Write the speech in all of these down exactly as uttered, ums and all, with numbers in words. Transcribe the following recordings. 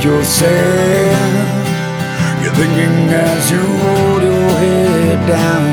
yourself. You're thinking as you hold your head down.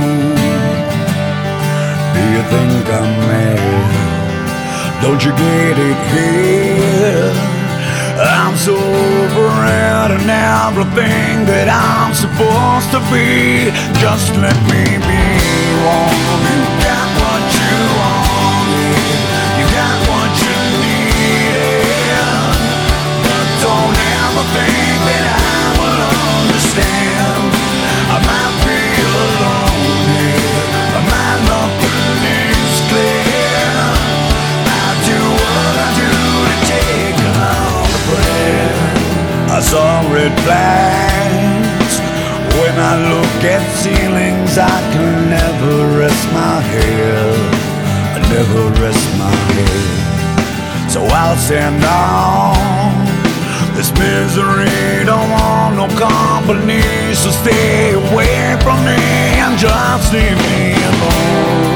Do you think I'm mad? Don't you get it here? I'm so over it and everything that I'm supposed to be. Just let me be one. You got what you wanted, you got what you needed, but don't ever think that I will understand. I might be alone here, but my nothing is clear. I do what I do to take on the plan. I saw red flags when I look at ceilings. I can never rest my head, I never rest my head. So I'll stand on this misery, don't want no company, so stay away from me and just leave me alone.